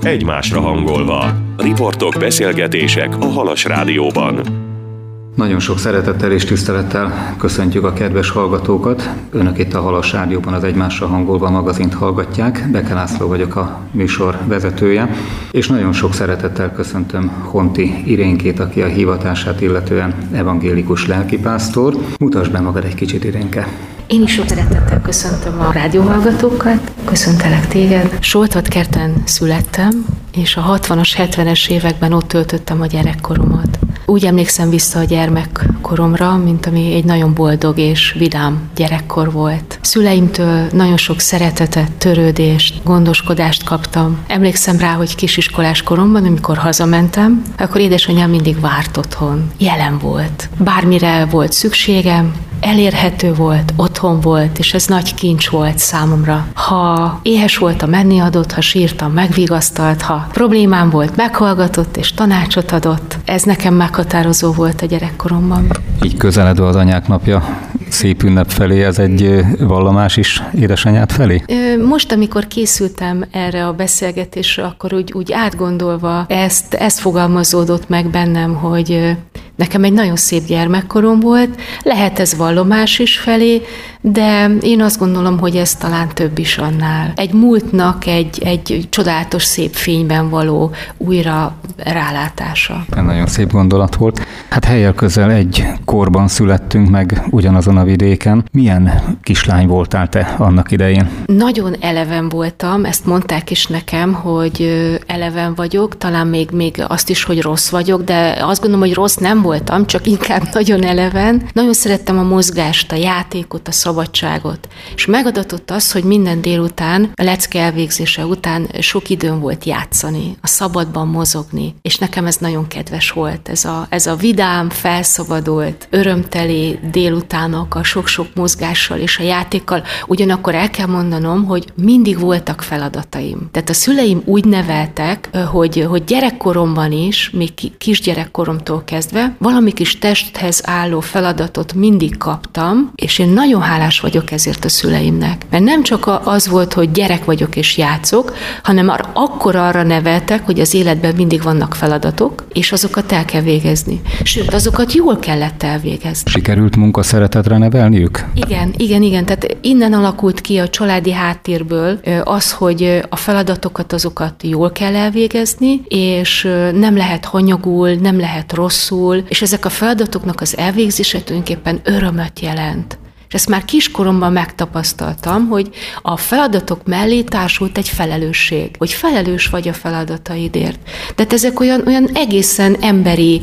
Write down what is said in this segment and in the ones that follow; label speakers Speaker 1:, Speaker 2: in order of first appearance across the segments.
Speaker 1: egymásra hangolva. Riportok, beszélgetések a Halas Rádióban.
Speaker 2: Nagyon sok szeretettel és tisztelettel köszöntjük a kedves hallgatókat. Önök itt a Halas Rádióban az Egymásra hangolva magazint hallgatják. Beke László vagyok a műsor vezetője, és nagyon sok szeretettel köszöntöm Honti Irénkét, aki a hivatását illetően evangélikus lelkipásztor. Mutasd be magad egy kicsit, Irénke!
Speaker 3: Én is sok szeretettel köszöntöm a rádióhallgatókat, köszöntelek téged. Soltvatkerten születtem, és a 60-as, 70-es években ott töltöttem a gyerekkoromat. Úgy emlékszem vissza a gyermekkoromra, mint ami egy nagyon boldog és vidám gyerekkor volt. Szüleimtől nagyon sok szeretetet, törődést, gondoskodást kaptam. Emlékszem rá, hogy kisiskolás koromban, amikor hazamentem, akkor édesanyám mindig várt otthon. Jelen volt. Bármire volt szükségem, elérhető volt, otthon volt, és ez nagy kincs volt számomra. Ha éhes voltam, menni adott, ha sírtam, megvigasztalt, ha problémám volt, meghallgatott és tanácsot adott. Ez nekem meghatározó volt a gyerekkoromban.
Speaker 2: Így közeledve az anyák napja, szép ünnep felé, ez egy vallamás is édesanyád felé?
Speaker 3: Most, amikor készültem erre a beszélgetésre, akkor úgy átgondolva ezt fogalmazódott meg bennem, hogy nekem egy nagyon szép gyermekkorom volt, lehet ez vallomás is felé, de én azt gondolom, hogy ez talán több is annál. Egy múltnak egy csodálatos szép fényben való újra rálátása.
Speaker 2: Nagyon szép gondolat volt. Hát helyel közel egy korban születtünk meg ugyanazon a vidéken. Milyen kislány voltál te annak idején?
Speaker 3: Nagyon eleven voltam, ezt mondták is nekem, hogy eleven vagyok, talán még azt is, hogy rossz vagyok, de azt gondolom, hogy rossz nem voltam, csak inkább nagyon eleven. Nagyon szerettem a mozgást, a játékot, a szabadságot. És megadatott az, hogy minden délután, a lecke elvégzése után sok időm volt játszani, a szabadban mozogni. És nekem ez nagyon kedves volt. Ez a vidám, felszabadult, örömteli délutánok a sok-sok mozgással és a játékkal. Ugyanakkor el kell mondanom, hogy mindig voltak feladataim. Tehát a szüleim úgy neveltek, hogy gyerekkoromban is, még kisgyerekkoromtól kezdve, valami kis testhez álló feladatot mindig kaptam, és én nagyon hálás vagyok ezért a szüleimnek. Mert nem csak az volt, hogy gyerek vagyok és játszok, hanem akkor arra neveltek, hogy az életben mindig vannak feladatok, és azokat el kell végezni. Sőt, azokat jól kellett elvégezni.
Speaker 2: Sikerült munkaszeretetre nevelniük?
Speaker 3: Igen. Tehát innen alakult ki a családi háttérből az, hogy a feladatokat azokat jól kell elvégezni, és nem lehet hanyagul, nem lehet rosszul, és ezek a feladatoknak az elvégzése tulajdonképpen örömöt jelent. És ezt már kiskoromban megtapasztaltam, hogy a feladatok mellé társult egy felelősség, hogy felelős vagy a feladataidért. Tehát ezek olyan egészen emberi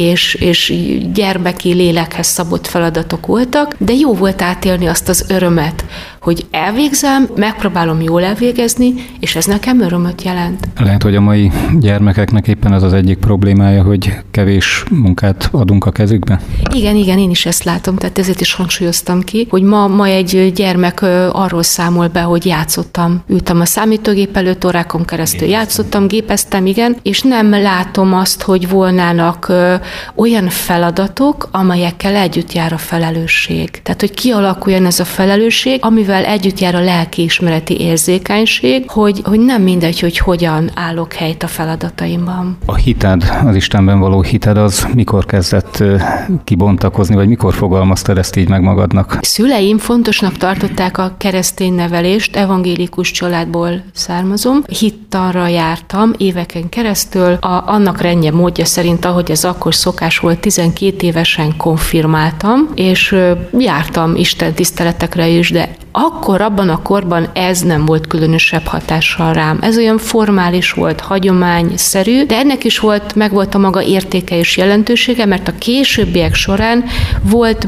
Speaker 3: és gyermeki lélekhez szabott feladatok voltak, de jó volt átélni azt az örömet, hogy elvégzem, megpróbálom jól elvégezni, és ez nekem örömöt jelent.
Speaker 2: Lehet, hogy a mai gyermekeknek éppen az egyik problémája, hogy kevés munkát adunk a kezükbe?
Speaker 3: Igen, én is ezt látom, tehát ezért is hangsúlyoztam ki, hogy ma egy gyermek arról számol be, hogy játszottam. Ültem a számítógép előtt, órákon keresztül játszottam, gépeztem, igen, és nem látom azt, hogy volnának olyan feladatok, amelyekkel együtt jár a felelősség. Tehát, hogy kialakuljon ez a felelősség, amivel együtt jár a lelkiismereti érzékenység, hogy nem mindegy, hogy hogyan állok helyt a feladataimban.
Speaker 2: A hited, az Istenben való hited, az mikor kezdett kibontakozni, vagy mikor fogalmaztad ezt így meg magadnak?
Speaker 3: Szüleim fontosnak tartották a keresztény nevelést, evangélikus családból származom. Hittanra jártam éveken keresztül, annak rendje módja szerint, ahogy ez akkor szokás volt, 12 évesen konfirmáltam, és jártam Isten tiszteletekre is, de akkor abban a korban ez nem volt különösebb hatással rám. Ez olyan formális volt, hagyományszerű, de ennek is megvolt a maga értéke és jelentősége, mert a későbbiek során volt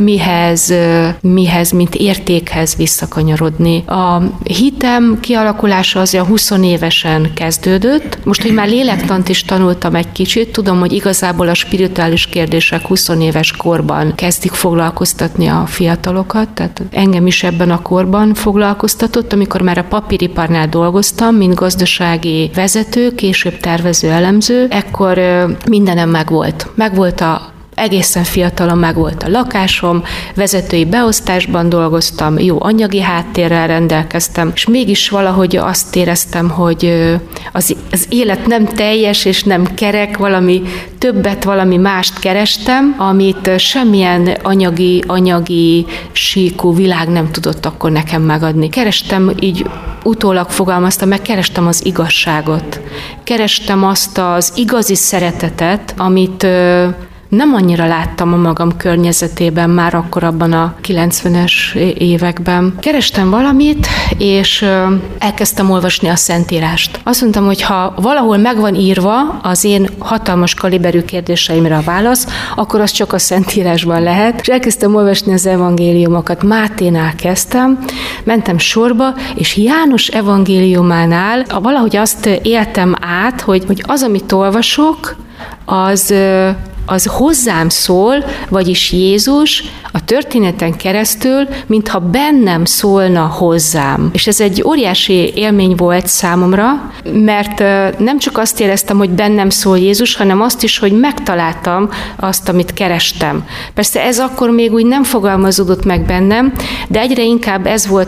Speaker 3: mihez, mint értékhez visszakanyarodni. A hitem kialakulása az a 20 évesen kezdődött. Most, hogy már lélektant is tanultam egy kicsit, tudom, hogy igazából a spirituális kérdések 20 éves korban kezdik foglalkoztatni a fiatalokat, tehát engem is ebben a korban foglalkoztatott, amikor már a papíriparnál dolgoztam, mint gazdasági vezető, később tervező, elemző, ekkor mindenem megvolt. Megvolt a egészen fiatalon megvolt a lakásom, vezetői beosztásban dolgoztam, jó anyagi háttérrel rendelkeztem, és mégis valahogy azt éreztem, hogy az élet nem teljes és nem kerek, valami többet, valami mást kerestem, amit semmilyen anyagi síkú világ nem tudott akkor nekem megadni. Kerestem, így utólag fogalmaztam meg, kerestem az igazságot. Kerestem azt az igazi szeretetet, amit nem annyira láttam a magam környezetében már akkor abban a 90-es években. Kerestem valamit, és elkezdtem olvasni a Szentírást. Azt mondtam, hogy ha valahol meg van írva az én hatalmas kaliberű kérdéseimre a válasz, akkor az csak a Szentírásban lehet. És elkezdtem olvasni az evangéliumokat. Máténál kezdtem, mentem sorba, és János evangéliumánál valahogy azt éltem át, hogy az, amit olvasok, az hozzám szól, vagyis Jézus a történeten keresztül, mintha bennem szólna hozzám. És ez egy óriási élmény volt számomra, mert nem csak azt éreztem, hogy bennem szól Jézus, hanem azt is, hogy megtaláltam azt, amit kerestem. Persze ez akkor még úgy nem fogalmazódott meg bennem, de egyre inkább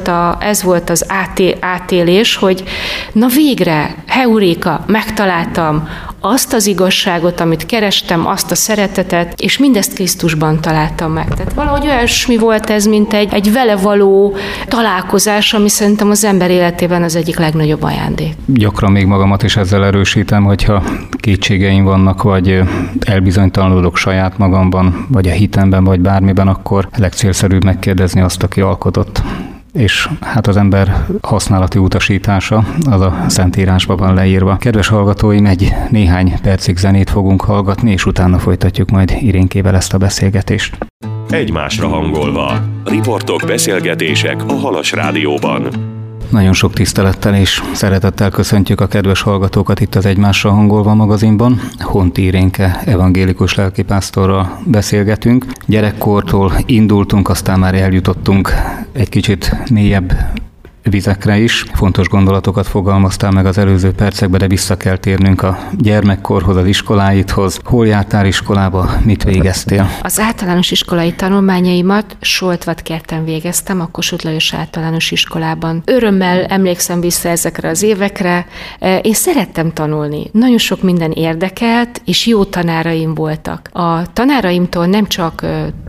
Speaker 3: ez volt az átélés, hogy na végre, heuréka, megtaláltam azt az igazságot, amit kerestem, azt a szeretetet, és mindezt Krisztusban találtam meg. Tehát valahogy olyasmi volt ez, mint egy vele való találkozás, ami szerintem az ember életében az egyik legnagyobb ajándék.
Speaker 2: Gyakran még magamat is ezzel erősítem, hogyha kétségeim vannak, vagy elbizonytalanodok saját magamban, vagy a hitemben, vagy bármiben, akkor legcélszerűbb megkérdezni azt, aki alkotott. És hát az ember használati utasítása az a Szentírásban van leírva. Kedves hallgatóim, néhány percig zenét fogunk hallgatni, és utána folytatjuk majd Irénkével ezt a beszélgetést.
Speaker 1: Egymásra hangolva. Riportok, beszélgetések a Halas Rádióban.
Speaker 2: Nagyon sok tisztelettel és szeretettel köszöntjük a kedves hallgatókat itt az Egymásra hangolva magazinban. Honti Irénke evangélikus lelkipásztorral beszélgetünk. Gyerekkortól indultunk, aztán már eljutottunk egy kicsit mélyebb vizekre is. Fontos gondolatokat fogalmaztál meg az előző percekben, de vissza kell térnünk a gyermekkorhoz, az iskoláidhoz. Hol jártál iskolába, mit végeztél?
Speaker 3: Az általános iskolai tanulmányaimat Soltvatkerten végeztem, a Kossuth Lajos Általános Iskolában. Örömmel emlékszem vissza ezekre az évekre. Én szerettem tanulni. Nagyon sok minden érdekelt, és jó tanáraim voltak. A tanáraimtól nem csak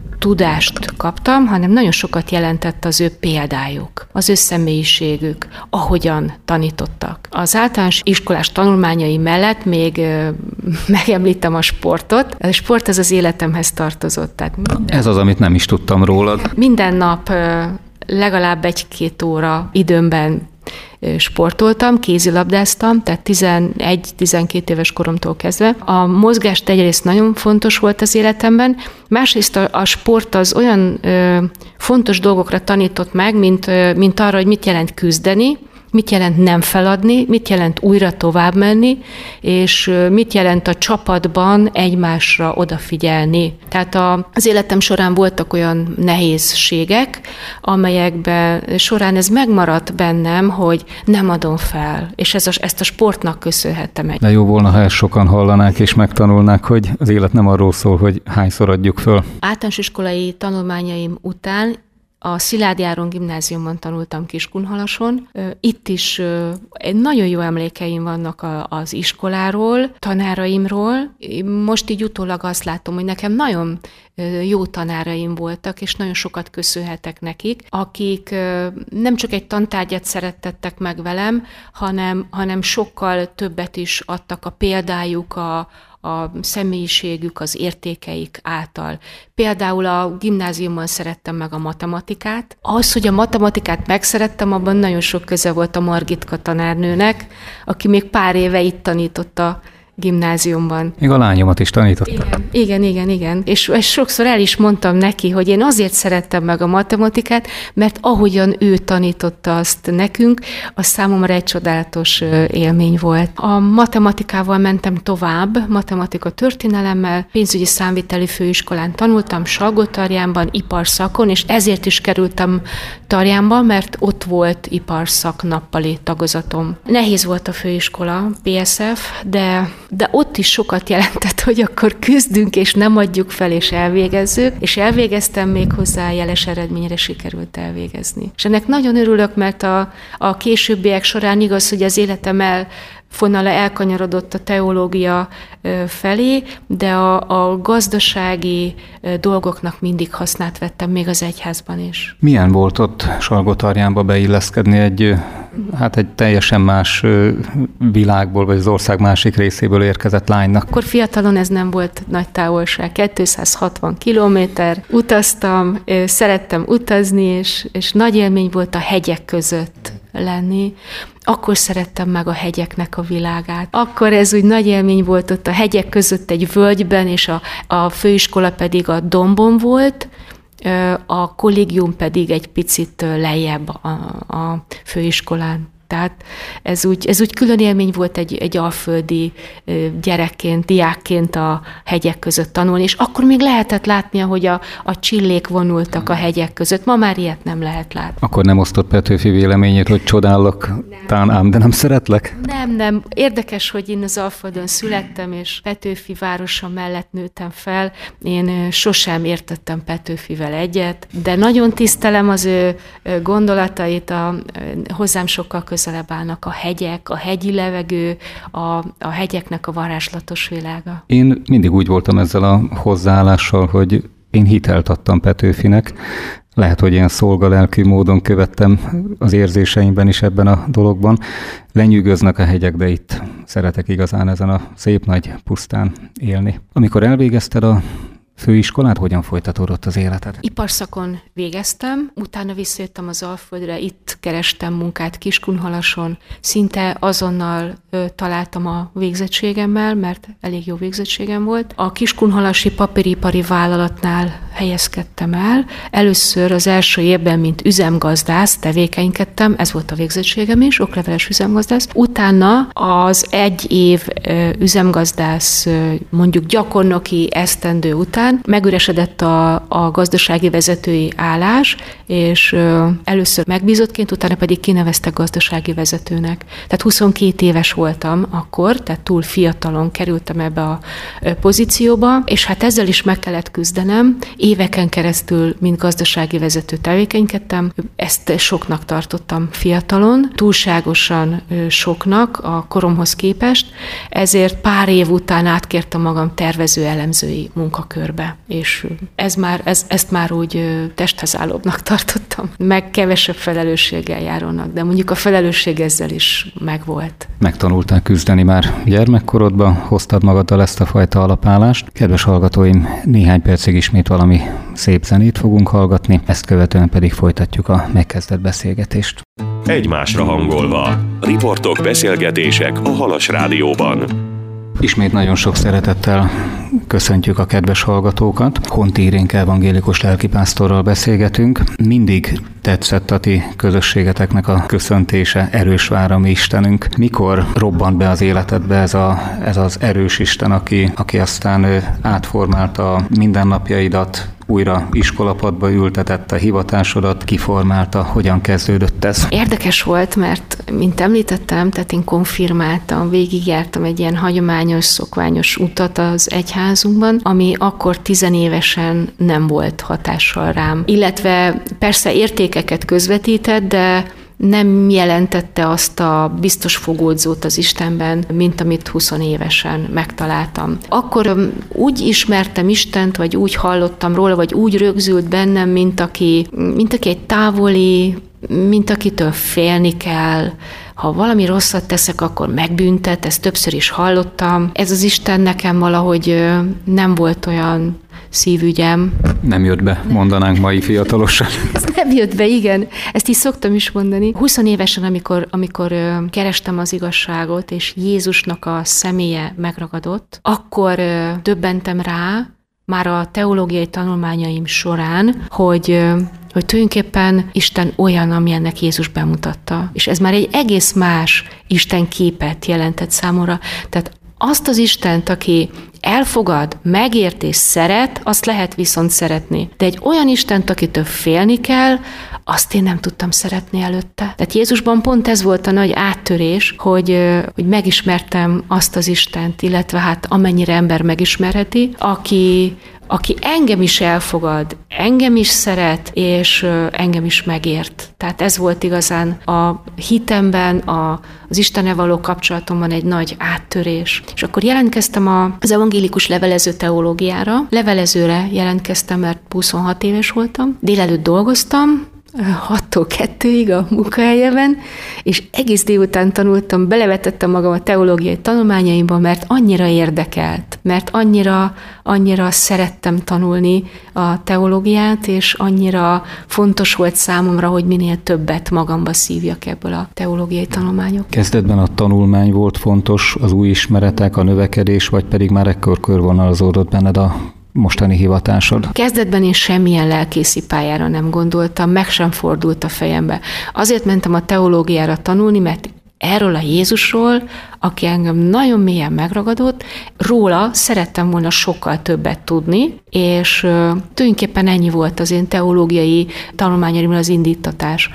Speaker 3: tudást kaptam, hanem nagyon sokat jelentett az ő példájuk, az ő személyiségük, ahogyan tanítottak. Az általános iskolás tanulmányai mellett még megemlítem a sportot. A sport az életemhez tartozott. Tehát
Speaker 2: ez az, amit nem is tudtam rólad.
Speaker 3: Minden nap legalább 1-2 óra időmben sportoltam, kézilabdáztam, tehát 11-12 éves koromtól kezdve. A mozgást egyrészt nagyon fontos volt az életemben, másrészt a sport az olyan fontos dolgokra tanított meg, mint arra, hogy mit jelent küzdeni, mit jelent nem feladni, mit jelent újra tovább menni, és mit jelent a csapatban egymásra odafigyelni. Tehát az életem során voltak olyan nehézségek, amelyekben során ez megmaradt bennem, hogy nem adom fel, és ezt a sportnak köszönhettem.
Speaker 2: De jó volna, ha ezt sokan hallanák és megtanulnák, hogy az élet nem arról szól, hogy hányszor adjuk föl. Általános
Speaker 3: iskolai tanulmányaim után a Szilády Áron gimnáziumban tanultam Kiskunhalason. Itt is nagyon jó emlékeim vannak az iskoláról, tanáraimról. Most így utólag azt látom, hogy nekem nagyon jó tanáraim voltak, és nagyon sokat köszönhetek nekik, akik nem csak egy tantárgyat szerettettek meg velem, hanem sokkal többet is adtak a példájuk, a személyiségük, az értékeik által. Például a gimnáziumban szerettem meg a matematikát. Az, hogy a matematikát megszerettem, abban nagyon sok köze volt a Margitka tanárnőnek, aki még pár éve itt tanította gimnáziumban.
Speaker 2: Még a lányomat is tanította.
Speaker 3: Igen. És sokszor el is mondtam neki, hogy én azért szerettem meg a matematikát, mert ahogyan ő tanította azt nekünk, az számomra egy csodálatos élmény volt. A matematikával mentem tovább, matematika történelemmel, pénzügyi számviteli főiskolán tanultam, Salgótarjánban, iparszakon, és ezért is kerültem Tarjánba, mert ott volt iparszak nappali tagozatom. Nehéz volt a főiskola, PSF, de de ott is sokat jelentett, hogy akkor küzdünk, és nem adjuk fel, és elvégezzük, és elvégeztem, még hozzá jeles eredményre sikerült elvégezni. És ennek nagyon örülök, mert a későbbiek során igaz, hogy az életem fonala elkanyarodott a teológia felé, de a gazdasági dolgoknak mindig hasznát vettem, még az egyházban is.
Speaker 2: Milyen volt ott Salgótarjánba beilleszkedni egy teljesen más világból, vagy az ország másik részéből érkezett lánynak?
Speaker 3: Akkor fiatalon ez nem volt nagy távolság, 260 kilométer, utaztam, szerettem utazni, és nagy élmény volt a hegyek között lenni. Akkor szerettem meg a hegyeknek a világát. Akkor ez úgy nagy élmény volt ott a hegyek között egy völgyben, és a főiskola pedig a dombon volt, a kollégium pedig egy picit lejjebb a főiskolán. Tehát ez úgy külön élmény volt egy alföldi gyerekként, diákként a hegyek között tanulni, és akkor még lehetett látni, hogy a csillék vonultak a hegyek között. Ma már ilyet nem lehet látni.
Speaker 2: Akkor nem osztott Petőfi véleményét, hogy csodálok, ám, de nem szeretlek?
Speaker 3: Nem. Érdekes, hogy én az Alföldön születtem, és Petőfi városa mellett nőttem fel. Én sosem értettem Petőfivel egyet, de nagyon tisztelem az ő gondolatait, hozzám sokkal közelebb állnak a hegyek, a hegyi levegő, a hegyeknek a varázslatos világa.
Speaker 2: Én mindig úgy voltam ezzel a hozzáállással, hogy én hitelt adtam Petőfinek. Lehet, hogy ilyen szolgalelkű módon követtem az érzéseimben is ebben a dologban. Lenyűgöznek a hegyek, de itt szeretek igazán ezen a szép nagy pusztán élni. Amikor elvégezted a főiskolát, hogyan folytatódott az életed?
Speaker 3: Iparszakon végeztem, utána visszajöttem az Alföldre, itt kerestem munkát Kiskunhalason, szinte azonnal találtam a végzettségemmel, mert elég jó végzettségem volt. A Kiskunhalasi papíripari vállalatnál helyezkedtem el. Először az első évben, mint üzemgazdász tevékenykedtem, ez volt a végzettségem is, okleveles üzemgazdász. Utána az egy év üzemgazdász, mondjuk gyakornoki esztendő után megüresedett a gazdasági vezetői állás, és először megbízottként, utána pedig kineveztek gazdasági vezetőnek. Tehát 22 éves voltam akkor, tehát túl fiatalon kerültem ebbe a pozícióba, és hát ezzel is meg kellett küzdenem. Éveken keresztül, mint gazdasági vezető tevékenykedtem. Ezt soknak tartottam fiatalon, túlságosan soknak a koromhoz képest, ezért pár év után átkértem magam tervező-elemzői munkakörbe. És ezt már úgy testhez állóbbnak tartottam. Meg kevesebb felelősséggel járónak, de mondjuk a felelősség ezzel is megvolt.
Speaker 2: Megtanultál küzdeni már gyermekkorodban, hoztad magaddal ezt a fajta alapállást. Kedves hallgatóim, néhány percig ismét valami szép zenét fogunk hallgatni, ezt követően pedig folytatjuk a megkezdett beszélgetést.
Speaker 1: Egymásra hangolva. Riportok, beszélgetések a Halas Rádióban.
Speaker 2: Ismét nagyon sok szeretettel köszöntjük a kedves hallgatókat. Honti Irénk evangélikus lelkipásztorral beszélgetünk. Mindig tetszett a ti közösségeteknek a köszöntése, erős vár a mi Istenünk. Mikor robbant be az életedbe ez az erős Isten, aki aztán átformálta a mindennapjaidat, újra iskolapadba ültetett a hivatásodat, kiformálta, hogyan kezdődött ez?
Speaker 3: Érdekes volt, mert, mint említettem, tehát én konfirmáltam, végigjártam egy ilyen hagyományos, szokványos utat az egyházunkban, ami akkor 10 évesen nem volt hatással rám. Illetve persze értékeket közvetített, de nem jelentette azt a biztos fogódzót az Istenben, mint amit 20 évesen megtaláltam. Akkor úgy ismertem Istent, vagy úgy hallottam róla, vagy úgy rögzült bennem, mint aki egy távoli, mint akitől félni kell. Ha valami rosszat teszek, akkor megbüntet, ezt többször is hallottam. Ez az Isten nekem valahogy nem volt olyan szívügyem.
Speaker 2: Nem jött be, mondanánk mai fiatalosan.
Speaker 3: Ez nem jött be, igen. Ezt is szoktam is mondani. 20 évesen, amikor kerestem az igazságot, és Jézusnak a személye megragadott, akkor döbbentem rá, már a teológiai tanulmányaim során, hogy tulajdonképpen Isten olyan, amilyennek Jézus bemutatta. És ez már egy egész más Isten képet jelentett számomra. Tehát azt az Istent, aki elfogad, megért és szeret, azt lehet viszont szeretni. De egy olyan Istent, akitől félni kell, azt én nem tudtam szeretni előtte. Tehát Jézusban pont ez volt a nagy áttörés, hogy megismertem azt az Istent, illetve hát amennyire ember megismerheti, aki engem is elfogad, engem is szeret, és engem is megért. Tehát ez volt igazán a hitemben, az Istennel való kapcsolatomban egy nagy áttörés. És akkor jelentkeztem az evangélikus levelező teológiára. Levelezőre jelentkeztem, mert 26 éves voltam. Délelőtt dolgoztam, 6-tól 2-ig a munkahelyemben, és egész délután tanultam, belevetettem magam a teológiai tanulmányaimba, mert annyira érdekelt, mert annyira szerettem tanulni a teológiát, és annyira fontos volt számomra, hogy minél többet magamba szívjak ebből a teológiai tanulmányok.
Speaker 2: Kezdetben a tanulmány volt fontos, az új ismeretek, a növekedés, vagy pedig már ekkor körvonalazódott benned a mostani hivatásod?
Speaker 3: Kezdetben én semmilyen lelkészi pályára nem gondoltam, meg sem fordult a fejembe. Azért mentem a teológiára tanulni, mert erről a Jézusról, aki engem nagyon mélyen megragadott, róla szerettem volna sokkal többet tudni, és tulajdonképpen ennyi volt az én teológiai tanulmányaimmal az indítatás.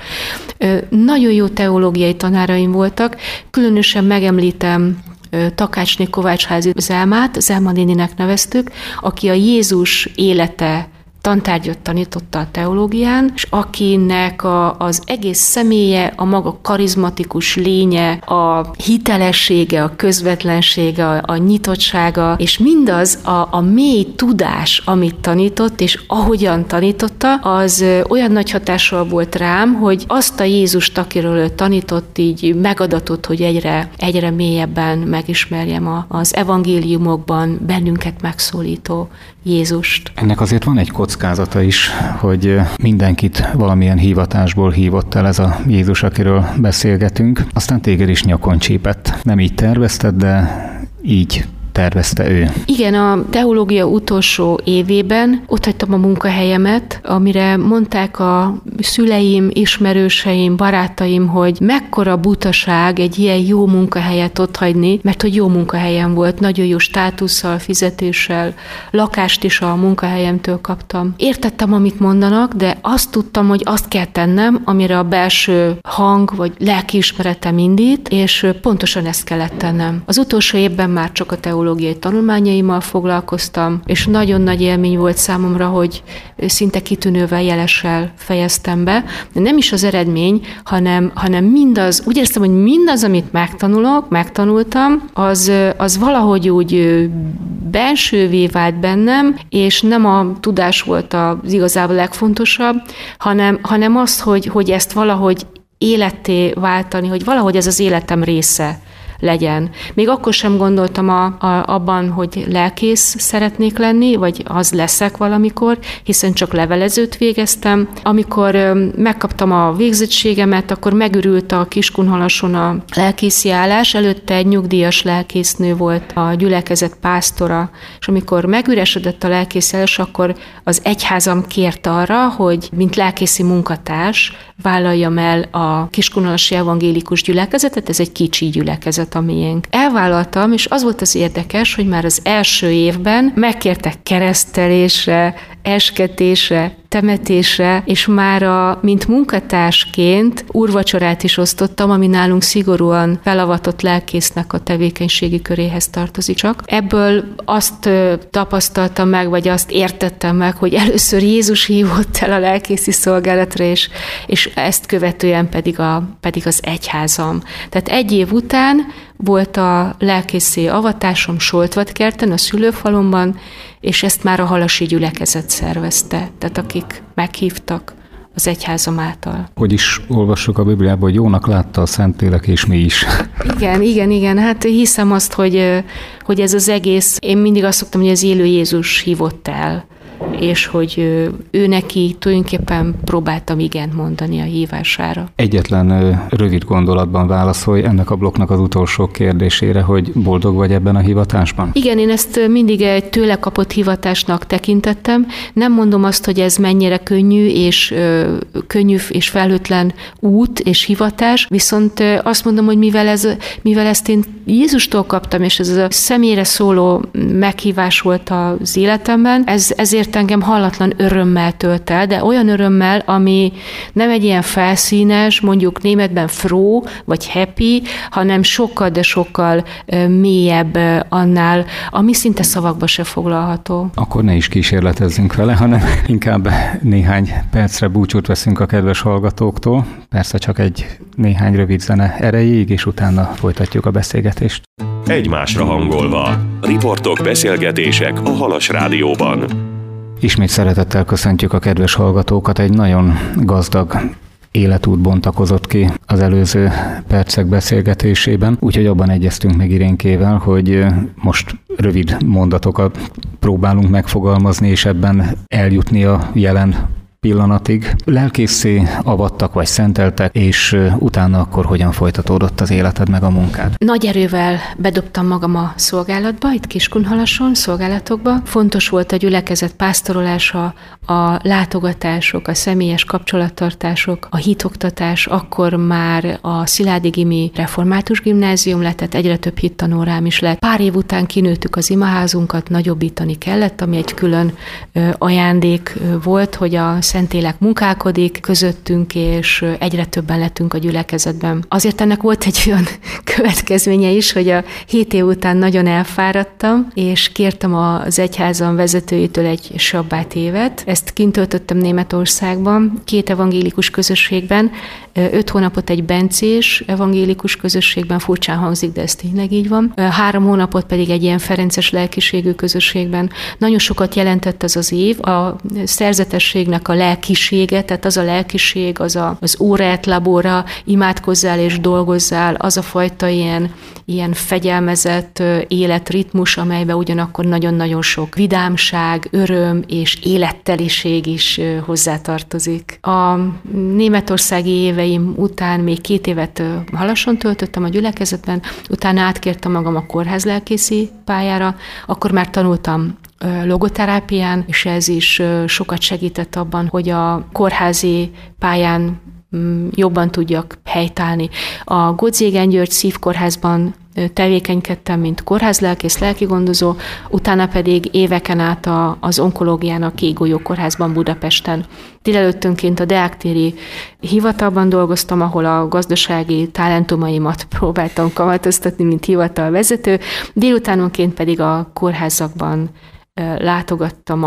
Speaker 3: Nagyon jó teológiai tanáraim voltak, különösen megemlítem Takácsné Kovácsházi Zelmát, Zelma néninek neveztük, aki a Jézus élete tantárgyat tanította a teológián, és akinek az egész személye, a maga karizmatikus lénye, a hitelessége, a közvetlensége, a nyitottsága, és mindaz a mély tudás, amit tanított, és ahogyan tanította, az olyan nagy hatással volt rám, hogy azt a Jézust, akiről ő tanított, így megadatott, hogy egyre mélyebben megismerjem az evangéliumokban bennünket megszólító Jézust.
Speaker 2: Ennek azért van egy kockázata is, hogy mindenkit valamilyen hivatásból hívott el ez a Jézus, akiről beszélgetünk, aztán téged is nyakon csípett. Nem így tervezted, de így tervezte ő.
Speaker 3: Igen, a teológia utolsó évében ott hagytam a munkahelyemet, amire mondták a szüleim, ismerőseim, barátaim, hogy mekkora butaság egy ilyen jó munkahelyet otthagyni, mert hogy jó munkahelyem volt, nagyon jó státusszal, fizetéssel, lakást is a munkahelyemtől kaptam. Értettem, amit mondanak, de azt tudtam, hogy azt kell tennem, amire a belső hang vagy lelkiismeretem indít, és pontosan ezt kellett tennem. Az utolsó évben már csak a teológiai tanulmányaimmal foglalkoztam, és nagyon nagy élmény volt számomra, hogy szinte kitűnővel, jelessel fejeztem be. De nem is az eredmény, hanem mindaz, úgy éreztem, hogy mindaz, amit megtanultam, az valahogy úgy bensővé vált bennem, és nem a tudás volt az igazából legfontosabb, hanem az, hogy ezt valahogy életté váltani, hogy valahogy ez az életem része legyen. Még akkor sem gondoltam abban, hogy lelkész szeretnék lenni, vagy az leszek valamikor, hiszen csak levelezőt végeztem. Amikor megkaptam a végzettségemet, akkor megürült a Kiskunhalason a lelkészi állás, előtte egy nyugdíjas lelkésznő volt a gyülekezet pásztora, és amikor megüresedett a lelkészi állás, akkor az egyházam kért arra, hogy mint lelkészi munkatárs vállaljam el a Kiskunhalasi evangélikus gyülekezetet, ez egy kicsi gyülekezet a miénk. Elvállaltam, és az volt az érdekes, hogy már az első évben megkértek keresztelésre, esketésre, temetésre, és már mint munkatársként úrvacsorát is osztottam, ami nálunk szigorúan felavatott lelkésznek a tevékenységi köréhez tartozik csak. Ebből azt tapasztaltam meg, vagy azt értettem meg, hogy először Jézus hívott el a lelkészi szolgálatra, és ezt követően pedig az egyházam. Tehát egy év után volt a lelkészé avatásom Soltvatkerten, a szülőfalomban, és ezt már a halasi gyülekezet szervezte, tehát akik meghívtak az egyházam által.
Speaker 2: Hogy is olvassuk a Bibliában, hogy jónak látta a Szentlélek, és mi is.
Speaker 3: Igen. Hát hiszem azt, hogy ez az egész, én mindig azt szoktam, hogy az élő Jézus hívott el, és hogy ő neki tulajdonképpen próbáltam igent mondani a hívására.
Speaker 2: Egyetlen rövid gondolatban válaszolj ennek a blokknak az utolsó kérdésére, hogy boldog vagy ebben a hivatásban?
Speaker 3: Igen, én ezt mindig egy tőle kapott hivatásnak tekintettem. Nem mondom azt, hogy ez mennyire könnyű és felhőtlen út és hivatás, viszont azt mondom, hogy mivel ezt én Jézustól kaptam, és ez a személyre szóló meghívás volt az életemben, ezért ezért engem hallatlan örömmel tölt el, de olyan örömmel, ami nem egy ilyen felszínes, mondjuk németben froh vagy happy, hanem sokkal, de sokkal mélyebb annál, ami szinte szavakba se foglalható.
Speaker 2: Akkor ne is kísérletezzünk vele, hanem inkább néhány percre búcsút veszünk a kedves hallgatóktól. Persze csak egy néhány rövid zene erejéig, és utána folytatjuk a beszélgetést.
Speaker 1: Egymásra hangolva. Riportok, beszélgetések a Halas Rádióban.
Speaker 2: Ismét szeretettel köszöntjük a kedves hallgatókat. Egy nagyon gazdag életút bontakozott ki az előző percek beszélgetésében, úgyhogy abban egyeztünk meg Irénkével, hogy most rövid mondatokat próbálunk megfogalmazni, és ebben eljutni a jelen pillanatig. Lelkészé avattak vagy szenteltek, és utána akkor hogyan folytatódott az életed meg a munkád?
Speaker 3: Nagy erővel bedobtam magam a szolgálatba, itt Kiskunhalason, szolgálatokba. Fontos volt a gyülekezet pásztorolása, a látogatások, a személyes kapcsolattartások, a hitoktatás, akkor már a Sziládi Gimi református gimnázium lett, tehát egyre több hittanórám is lett. Pár év után kinőttük az imaházunkat, nagyobbítani kellett, ami egy külön ajándék volt, hogy a Szentlélek munkálkodik közöttünk, és egyre többen lettünk a gyülekezetben. Azért ennek volt egy olyan következménye is, hogy a 7 év után nagyon elfáradtam, és kértem az egyházam vezetőjétől egy sabbát évet. Ezt kint töltöttem Németországban, 2 evangélikus közösségben, 5 hónapot egy bencés evangélikus közösségben, furcsán hangzik, de ez tényleg így van. 3 hónapot pedig egy ilyen ferences lelkiségű közösségben. Nagyon sokat jelentett ez az év. A szerzetességnek a lelkisége, tehát az a lelkiség, az óra et labora, imádkozzál és dolgozzál, az a fajta ilyen fegyelmezett életritmus, amelyben ugyanakkor nagyon-nagyon sok vidámság, öröm és életteliség is hozzátartozik. A németországi éveim után még 2 évet Halason töltöttem a gyülekezetben, utána átkértem magam a kórházlelkészi pályára, akkor már tanultam logoterápián, és ez is sokat segített abban, hogy a kórházi pályán jobban tudjak helytállni. A Godzégen György Szívkórházban tevékenykedtem, mint kórházlelkész, lelkigondozó, utána pedig éveken át az onkológiának Kégolyó kórházban Budapesten. Délelőttönként a Deák-téri hivatalban dolgoztam, ahol a gazdasági talentumaimat próbáltam kamatoztatni, mint hivatalvezető, délutánonként pedig a kórházakban látogattam,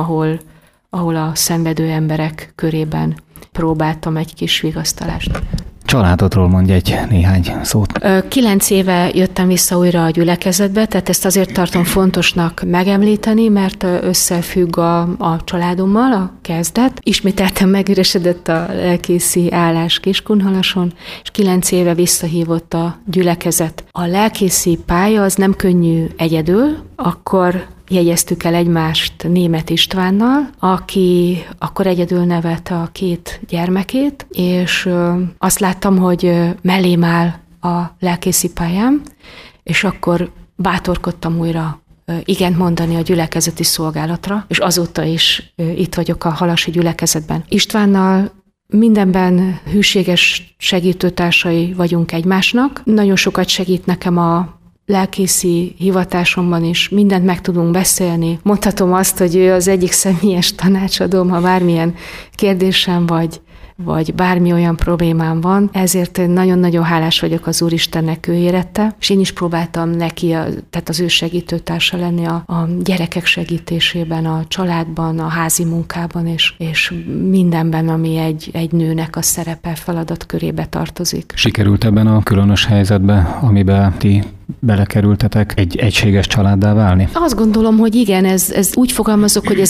Speaker 3: ahol a szenvedő emberek körében próbáltam egy kis vigasztalást.
Speaker 2: Családodról mondj egy néhány szót.
Speaker 3: 9 éve jöttem vissza újra a gyülekezetbe, tehát ezt azért tartom fontosnak megemlíteni, mert összefügg a családommal a kezdet. Ismételten megüresedett a lelkészi állás Kiskunhalason, és 9 éve visszahívott a gyülekezet. A lelkészi pálya az nem könnyű egyedül, akkor jegyeztük el egymást Németh Istvánnal, aki akkor egyedül nevelte a 2 gyermekét, és azt láttam, hogy mellém áll a lelkészi pályám, és akkor bátorkodtam újra igent mondani a gyülekezeti szolgálatra, és azóta is itt vagyok a halasi gyülekezetben. Istvánnal mindenben hűséges segítőtársai vagyunk egymásnak. Nagyon sokat segít nekem a lelkészi hivatásomban is, mindent meg tudunk beszélni. Mondhatom azt, hogy ő az egyik személyes tanácsadóm, ha bármilyen kérdésem vagy bármi olyan problémám van. Ezért nagyon-nagyon hálás vagyok az Úristennek, ő érette, és én is próbáltam neki, tehát az ő segítőtársa lenni a gyerekek segítésében, a családban, a házi munkában, és mindenben, ami egy nőnek a szerepe, feladatkörébe tartozik.
Speaker 2: Sikerült ebben a különös helyzetben, amiben ti belekerültetek, egy egységes családdá válni?
Speaker 3: Azt gondolom, hogy igen, ez úgy fogalmazok, hogy ez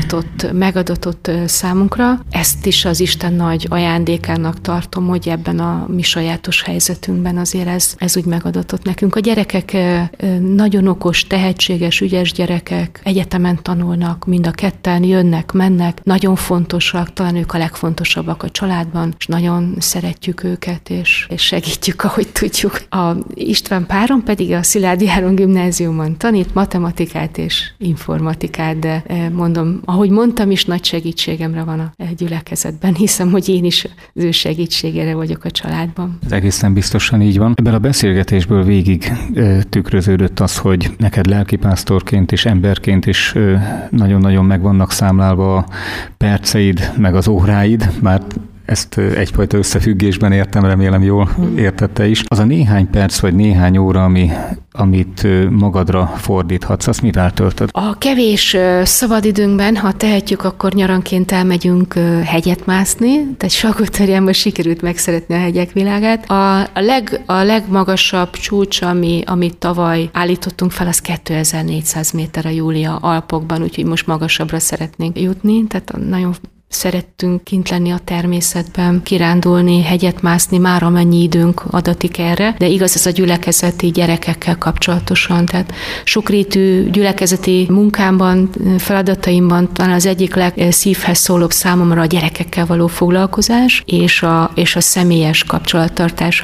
Speaker 3: megadatott számunkra. Ezt is az Isten nagy ajándékának tartom, hogy ebben a mi sajátos helyzetünkben azért ez úgy megadatott nekünk. A gyerekek nagyon okos, tehetséges, ügyes gyerekek, egyetemen tanulnak, mind a ketten jönnek, mennek, nagyon fontosak, talán ők a legfontosabbak a családban, és nagyon szeretjük őket, és segítjük, ahogy tudjuk. A István párom párom pedig a Szilágyi Áron gimnáziumon tanít matematikát és informatikát, de mondom, ahogy mondtam is, nagy segítségemre van a gyülekezetben, hiszem, hogy én is az ő segítségére vagyok a családban.
Speaker 2: Ez egészen biztosan így van. Ebben a beszélgetésből végig tükröződött az, hogy neked lelkipásztorként és emberként is nagyon-nagyon meg vannak számlálva a perceid, meg az óráid, már ezt egyfajta összefüggésben értem, remélem jól értette is. Az a néhány perc vagy néhány óra, amit magadra fordíthatsz, azt mivel töltöd? A
Speaker 3: kevés szabadidőnkben, ha tehetjük, akkor nyaranként elmegyünk hegyet mászni, tehát Salgótarjánban sikerült megszeretni a hegyek világát. A legmagasabb csúcs, amit tavaly állítottunk fel, az 2400 méter a Júlia Alpokban, úgyhogy most magasabbra szeretnénk jutni, tehát nagyon szerettünk kint lenni a természetben, kirándulni, hegyet mászni, már amennyi időnk adatik erre, de igaz ez a gyülekezeti gyerekekkel kapcsolatosan, tehát sokrétű gyülekezeti munkámban, feladataimban talán az egyik legszívhez szólóbb számomra a gyerekekkel való foglalkozás, és a személyes kapcsolattartás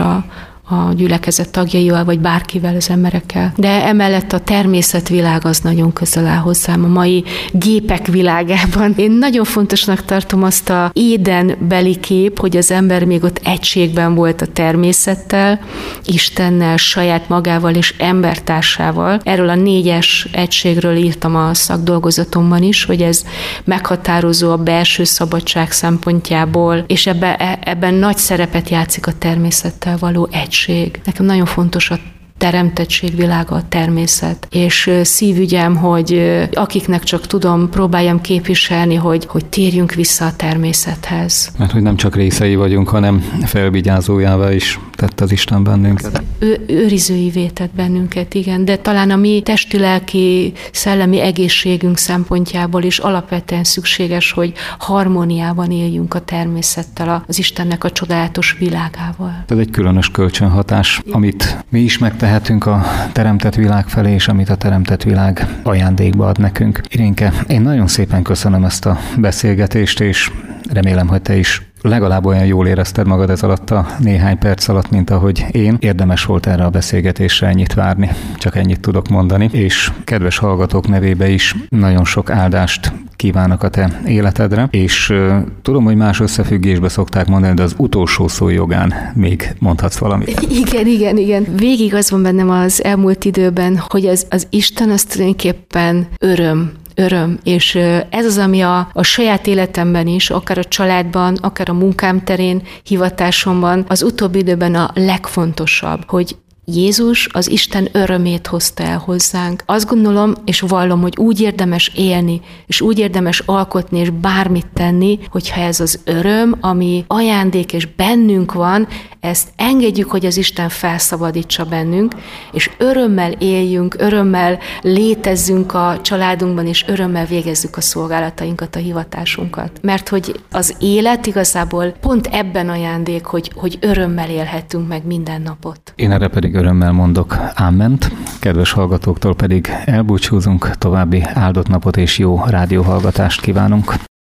Speaker 3: a gyülekezet tagjaival, vagy bárkivel, az emberekkel. De emellett a természetvilág az nagyon közel áll hozzám a mai gépek világában. Én nagyon fontosnak tartom azt a édenbeli kép, hogy az ember még ott egységben volt a természettel, Istennel, saját magával és embertársával. Erről a 4-es egységről írtam a szakdolgozatomban is, hogy ez meghatározó a belső szabadság szempontjából, és ebben nagy szerepet játszik a természettel való egység. Nekem nagyon fontos a teremtettség világa, a természet, és szívügyem, hogy akiknek csak tudom, próbáljam képviselni, hogy térjünk vissza a természethez.
Speaker 2: Mert hogy nem csak részei vagyunk, hanem felvigyázójává is tett az Isten bennünket.
Speaker 3: Őrizőivé tett bennünket, igen, de talán a mi testi, lelki, szellemi egészségünk szempontjából is alapvetően szükséges, hogy harmóniában éljünk a természettel, az Istennek a csodálatos világával.
Speaker 2: Ez egy különös kölcsönhatás, amit mi is megtehetünk a teremtett világ felé, és amit a teremtett világ ajándékba ad nekünk. Irénke, én nagyon szépen köszönöm ezt a beszélgetést, és remélem, hogy te is legalább olyan jól érezted magad ez alatt a néhány perc alatt, mint ahogy én. Érdemes volt erre a beszélgetésre ennyit várni, csak ennyit tudok mondani, és kedves hallgatók nevébe is nagyon sok áldást kívánok a te életedre, és tudom, hogy más összefüggésbe szokták mondani, de az utolsó szó jogán még mondhatsz valamit.
Speaker 3: Igen. Végig az van bennem az elmúlt időben, hogy az Isten az tulajdonképpen öröm, és ez az, ami a saját életemben is, akár a családban, akár a munkám terén, hivatásomban, az utóbbi időben a legfontosabb, hogy Jézus az Isten örömét hozta el hozzánk. Azt gondolom, és vallom, hogy úgy érdemes élni, és úgy érdemes alkotni, és bármit tenni, hogyha ez az öröm, ami ajándék és bennünk van, ezt engedjük, hogy az Isten felszabadítsa bennünk, és örömmel éljünk, örömmel létezzünk a családunkban, és örömmel végezzük a szolgálatainkat, a hivatásunkat. Mert hogy az élet igazából pont ebben ajándék, hogy örömmel élhetünk meg minden napot.
Speaker 2: Én erre pedig örömmel mondok áment, kedves hallgatóktól pedig elbúcsúzunk, további áldott napot és jó rádióhallgatást kívánunk.